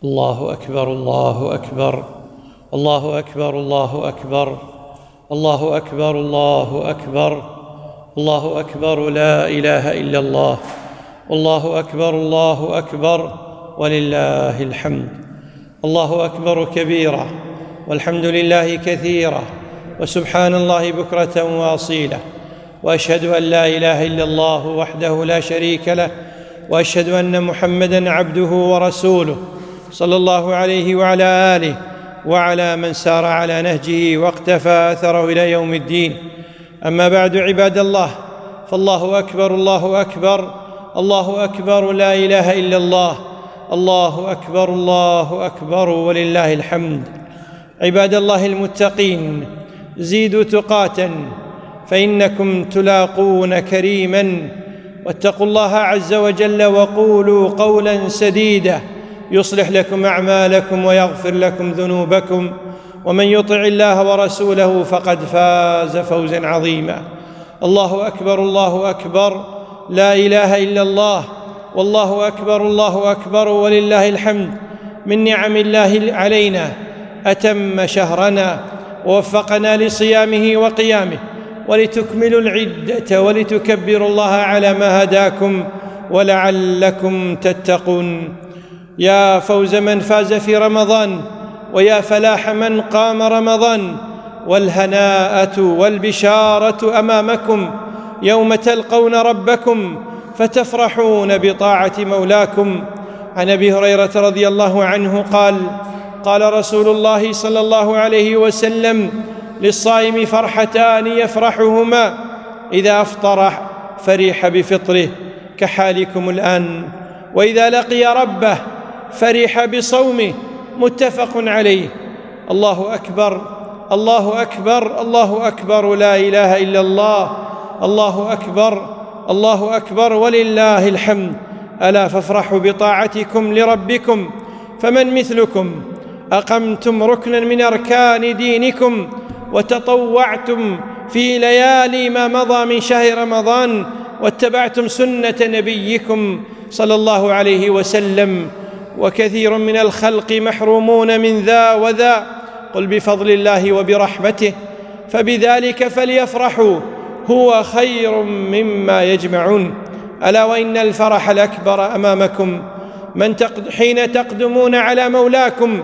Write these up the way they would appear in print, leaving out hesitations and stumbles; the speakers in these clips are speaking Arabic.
الله أكبر الله أكبر الله أكبر الله أكبر الله أكبر الله أكبر الله أكبر لا إله إلا الله الله أكبر الله أكبر ولله الحمد. الله أكبر كبيرا والحمد لله كثيرا وسبحان الله بكرة وأصيلا، وأشهد أن لا إله إلا الله وحده لا شريك له، وأشهد أن محمدًا عبده ورسوله صلى الله عليه وعلى آله وعلى من سار على نهجه واقتفى أثره إلى يوم الدين. أما بعد، عباد الله، فالله أكبر الله أكبر الله أكبر لا إله إلا الله الله أكبر الله أكبر ولله الحمد. عباد الله المتقين، زيدوا تقاة فإنكم تلاقون كريما، واتقوا الله عز وجل وقولوا قولا سديدا يصلح لكم أعمالكم ويغفر لكم ذنوبكم، ومن يطع الله ورسوله فقد فاز فوزا عظيما. الله أكبر الله أكبر لا إله إلا الله والله أكبر الله أكبر ولله الحمد. من نعم الله علينا أتم شهرنا ووفقنا لصيامه وقيامه، ولتكملوا العدة ولتكبروا الله على ما هداكم ولعلكم تتقون. يا فوز من فاز في رمضان، ويا فلاح من قام رمضان، والهناءة والبشارة أمامكم يوم تلقون ربكم فتفرحون بطاعة مولاكم. عن أبي هريرة رضي الله عنه قال: قال رسول الله صلى الله عليه وسلم: للصائم فرحتان يفرحهما، إذا أفطر فرح بفطره كحالكم الآن، وإذا لقي ربه فرح بصومه، متفق عليه. الله أكبر الله أكبر الله أكبر لا إله إلا الله الله أكبر الله أكبر ولله الحمد. ألا فافرحوا بطاعتكم لربكم، فمن مثلكم أقمتم ركنا من أركان دينكم، وتطوعتم في ليالي ما مضى من شهر رمضان، واتبعتم سنة نبيكم صلى الله عليه وسلم. وكثير من الخلق محرومون من ذا وذا، قل بفضل الله وبرحمته فبذلك فليفرحوا هو خير مما يجمعون. ألا وإن الفرح الأكبر أمامكم حين تقدمون على مولاكم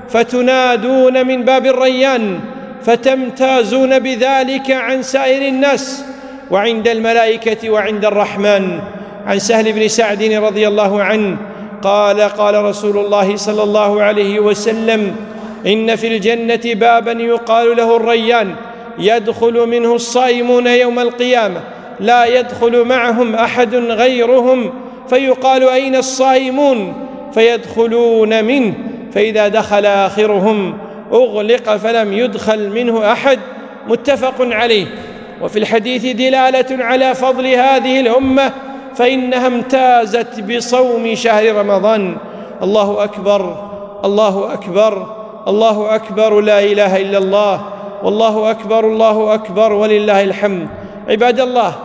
فتنادون من باب الريان، فتمتازون بذلك عن سائر الناس وعند الملائكة وعند الرحمن. عن سهل بن سعد رضي الله عنه قال: قال رسول الله صلى الله عليه وسلم: إن في الجنة بابا يقال له الريان، يدخل منه الصائمون يوم القيامة، لا يدخل معهم أحد غيرهم، فيقال: أين الصائمون؟ فيدخلون منه، فإذا دخل آخرهم أغلق فلم يدخل منه أحد، متفق عليه. وفي الحديث دلالة على فضل هذه الأمة، فإنها امتازت بصوم شهر رمضان. الله أكبر الله أكبر الله أكبر لا إله إلا الله والله أكبر الله أكبر ولله الحمد. عباد الله،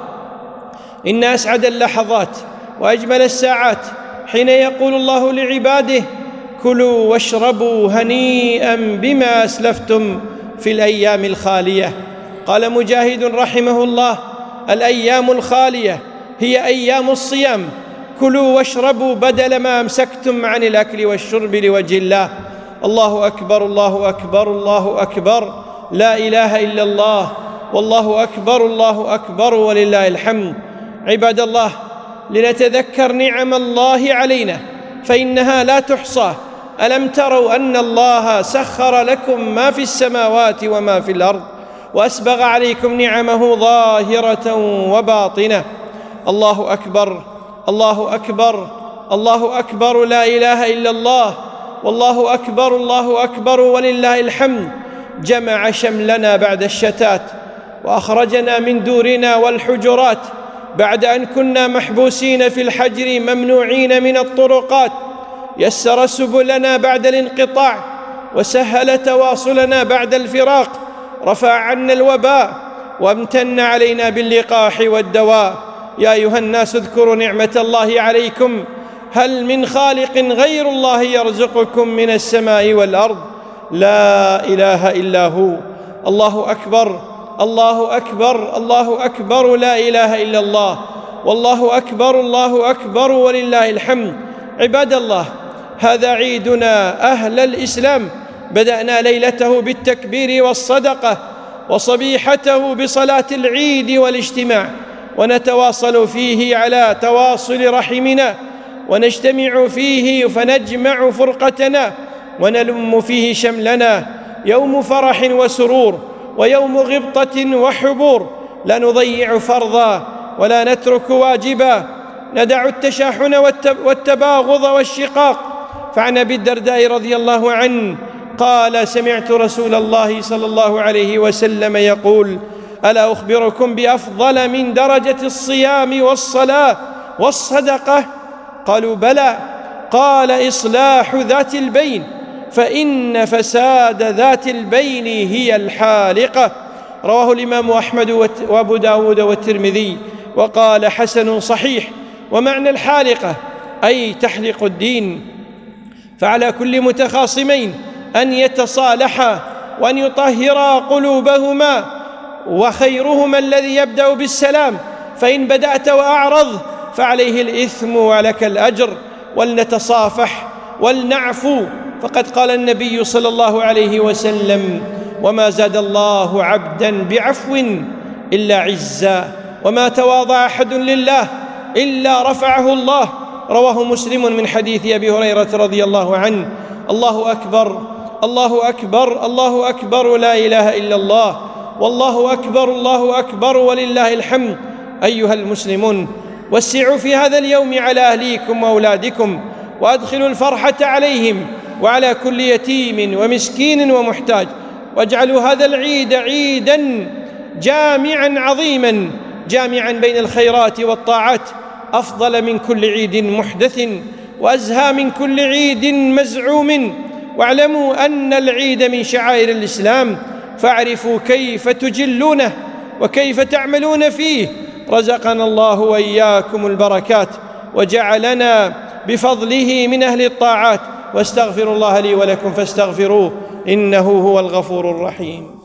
إن أسعد اللحظات وأجمل الساعات حين يقول الله لعباده: كلوا واشربوا هنيئا بما أسلفتم في الأيام الخالية. قال مجاهد رحمه الله: الأيام الخالية هي أيام الصيام، كلوا واشربوا بدل ما أمسكتم عن الأكل والشرب لوجه الله. الله أكبر الله أكبر الله أكبر لا إله إلا الله والله أكبر الله أكبر ولله الحمد. عباد الله، لنتذكر نعم الله علينا فإنها لا تحصى. ألم تروا أن الله سخر لكم ما في السماوات وما في الأرض، وأسبغ عليكم نعمه ظاهرة وباطنة. الله أكبر الله أكبر الله أكبر لا إله إلا الله والله أكبر الله أكبر ولله الحمد. جمع شملنا بعد الشتات، وأخرجنا من دورنا والحجرات بعد أن كنا محبوسين في الحجر ممنوعين من الطرقات، يسر سبلنا بعد الانقطاع، وسهل تواصلنا بعد الفراق، رفع عنا الوباء، وامتن علينا باللقاح والدواء. يا أيها الناس اذكروا نعمة الله عليكم هل من خالق غير الله يرزقكم من السماء والأرض؟ لا إله إلا هو. الله أكبر، الله أكبر، الله أكبر، لا إله إلا الله، والله أكبر، الله أكبر، ولله الحمد. عباد الله، هذا عيدنا أهل الإسلام، بدأنا ليلته بالتكبير والصدقة، وصبيحته بصلاة العيد والاجتماع، ونتواصل فيه على تواصل رحمنا، ونجتمع فيه فنجمع فرقتنا، ونلم فيه شملنا. يوم فرح وسرور، ويوم غبطة وحبور، لا نضيع فرضا ولا نترك واجبا، ندع التشاحن والتباغض والشقاق. فعن أبي الدرداء رضي الله عنه قال: سمعت رسول الله صلى الله عليه وسلم يقول: ألا أخبركم بأفضل من درجة الصيام والصلاة والصدقة؟ قالوا: بلى. قال: إصلاح ذات البين، فإن فساد ذات البين هي الحالقة. رواه الإمام أحمد وأبو داود والترمذي، وقال: حسن صحيح. ومعنى الحالقة أي تحلق الدين. فعلى كل متخاصمين أن يتصالحا وأن يطهرا قلوبهما، وخيرهما الذي يبدأ بالسلام، فإن بدأت وأعرض فعليه الإثم ولك الأجر. ولنتصافح ولنعفو، فقد قال النبي صلى الله عليه وسلم: وما زاد الله عبدا بعفو إلا عزا، وما تواضع أحد لله إلا رفعه الله. رواه مسلم من حديث أبي هريرة رضي الله عنه. الله أكبر، الله أكبر، الله أكبر، لا إله إلا الله، والله أكبر، الله أكبر، ولله الحمد. أيها المسلمون، وسعوا في هذا اليوم على أهليكم وأولادكم، وأدخلوا الفرحة عليهم وعلى كل يتيم ومسكين ومحتاج، واجعلوا هذا العيد عيداً جامعاً عظيماً، جامعاً بين الخيرات والطاعات، أفضل من كل عيد محدث، وأزهى من كل عيد مزعوم. واعلموا أن العيد من شعائر الإسلام، فاعرفوا كيف تجلونه وكيف تعملون فيه. رزقنا الله وإياكم البركات، وجعلنا بفضله من أهل الطاعات. واستغفر الله لي ولكم فاستغفروه، إنه هو الغفور الرحيم.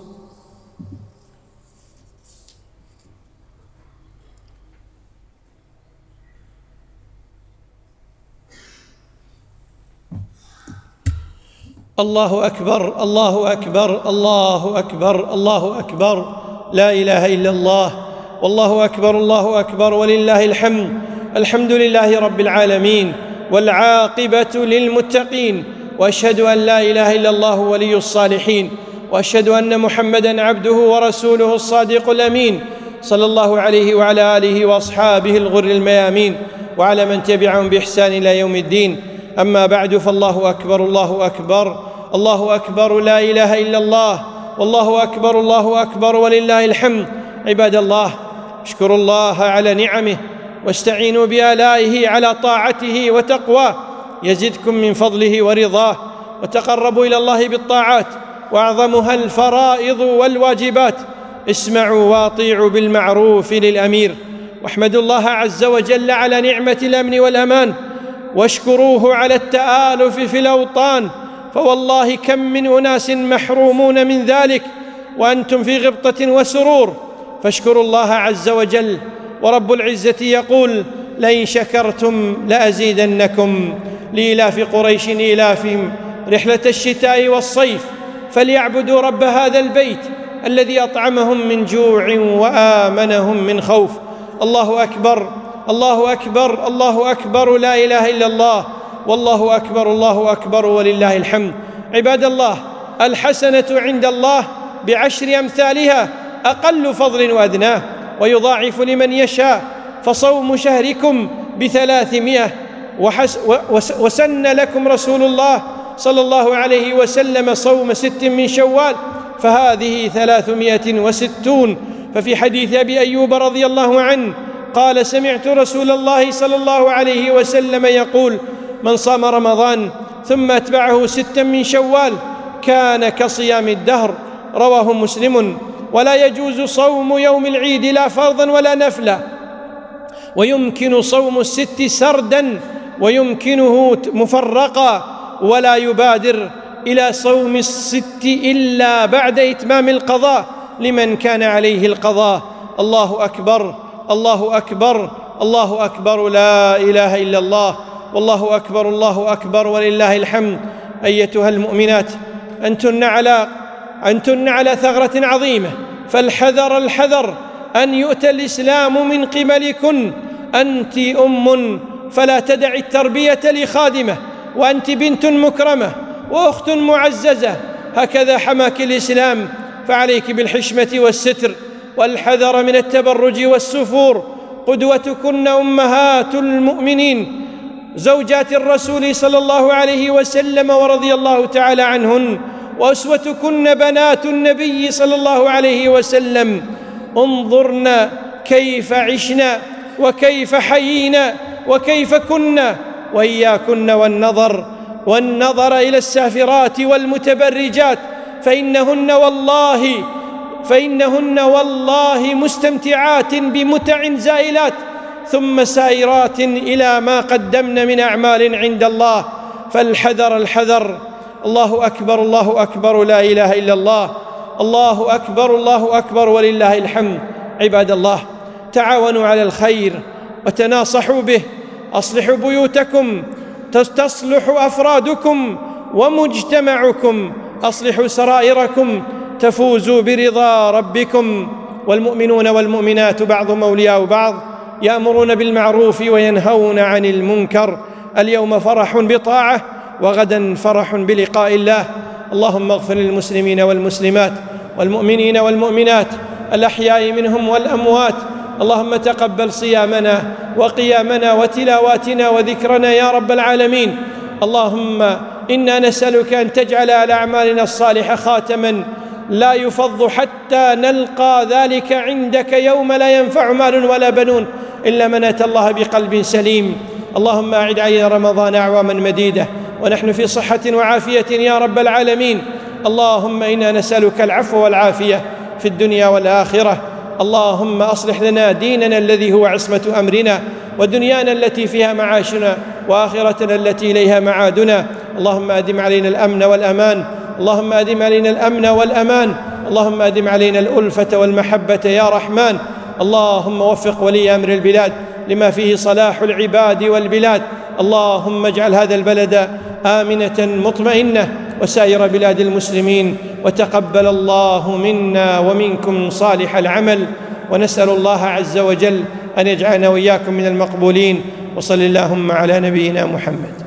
الله أكبر، الله أكبر، الله أكبر، الله أكبر، لا إله إلا الله، والله أكبر، الله أكبر، ولله الحمد. الحمد لله رب العالمين، والعاقبة للمتقين، وأشهد أن لا إله إلا الله ولي الصالحين، وأشهد أن محمدًا عبده ورسوله الصادق الأمين، صلى الله عليه وعلى آله وأصحابه الغر الميامين، وعلى من تبعهم بإحسان إلى يوم الدين. أما بعد، فالله أكبر، الله أكبر، الله أكبر، لا إله إلا الله، والله أكبر، الله أكبر، ولله الحمد. عباد الله، اشكروا الله على نعمه، واستعينوا بآلائه على طاعته وتقواه، يزدكم من فضله ورضاه. وتقربوا إلى الله بالطاعات، وأعظمها الفرائض والواجبات. اسمعوا وأطيعوا بالمعروف للأمير، واحمدوا الله عز وجل على نعمة الأمن والأمان، واشكروه على التآلف في الأوطان، فوالله كم من أناس محرومون من ذلك وأنتم في غبطة وسرور. فاشكروا الله عز وجل. ورب العزة يقول: لئن شكرتم لأزيدنكم. لإيلاف قريش إيلافهم رحلة الشتاء والصيف، فليعبدوا رب هذا البيت الذي أطعمهم من جوع وآمنهم من خوف. الله أكبر، الله أكبر، الله أكبر، لا إله إلا الله، والله أكبر، الله أكبر، ولله الحمد. عباد الله، الحسنة عند الله بعشر أمثالها، أقل فضل وأدناه، ويضاعف لمن يشاء. فصوم شهركم ب300، وسن لكم رسول الله صلى الله عليه وسلم صوم 6 من شوال، فهذه 360. ففي حديث أبي أيوب رضي الله عنه قال: سمعت رسول الله صلى الله عليه وسلم يقول: من صام رمضان ثم أتبعه 6 من شوال كان كصيام الدهر. رواه مسلم. ولا يجوز صوم يوم العيد لا فرضا ولا نفلا، ويمكن صوم 6 سردا ويمكنه مفرقا، ولا يبادر إلى صوم الست إلا بعد إتمام القضاء لمن كان عليه القضاء. الله أكبر، الله أكبر، الله أكبر، لا إله إلا الله، والله أكبر، الله أكبر، ولله الحمد. أيتها المؤمنات، أنتن على ثغرة عظيمة، فالحذر الحذر أن يؤتى الإسلام من قبلكن. أنت أم فلا تدعي التربية لخادمة، وأنت بنت مكرمة وأخت معززة، هكذا حماك الإسلام، فعليك بالحشمة والستر والحذر من التبرج والسفور. قدوتكن أمهات المؤمنين زوجات الرسول صلى الله عليه وسلم ورضي الله تعالى عنهن، وأسوتكن بنات النبي صلى الله عليه وسلم. انظرن كيف عشنا وكيف حيينا وكيف كنا، وإياكن والنظر إلى السافرات والمتبرجات، فإنهن والله مستمتعات بمتع زائلات، ثم سائرات إلى ما قدمن من أعمال عند الله. فالحذر الحذر. الله أكبر، الله أكبر، لا إله إلا الله، الله أكبر، الله أكبر، ولله الحمد. عباد الله، تعاونوا على الخير وتناصحوا به، أصلحوا بيوتكم تصلح أفرادكم ومجتمعكم، أصلحوا سرائركم تفوزوا برضا ربكم. والمؤمنون والمؤمنات بعضهم أولياء بعض، يأمرون بالمعروف وينهون عن المنكر. اليوم فرح بطاعة، وغدا فرح بلقاء الله. اللهم اغفر للمسلمين والمسلمات والمؤمنين والمؤمنات الأحياء منهم والأموات. اللهم تقبل صيامنا وقيامنا وتلاواتنا وذكرنا يا رب العالمين. اللهم إنا نسألك أن تجعل على أعمالنا الصالحة خاتما لا يفض حتى نلقى ذلك عندك يوم لا ينفع مال ولا بنون إلا من أتى الله بقلب سليم. اللهم أعد علينا رمضان أعواما مديدة ونحن في صحة وعافية يا رب العالمين. اللهم إنا نسألك العفو والعافية في الدنيا والآخرة. اللهم أصلح لنا ديننا الذي هو عصمة أمرنا، ودنيانا التي فيها معاشنا، وآخرتنا التي إليها معادنا. اللهم أدم علينا الأمن والأمان، اللهم أدم علينا الأمن والأمان، اللهم أدم علينا الألفة والمحبة يا رحمن. اللهم وفق ولي أمر البلاد لما فيه صلاح العباد والبلاد. اللهم اجعل هذا البلد آمنة مطمئنة وسائر بلاد المسلمين، وتقبل الله منا ومنكم صالح العمل، ونسأل الله عز وجل أن يجعلنا وإياكم من المقبولين. وصل اللهم على نبينا محمد.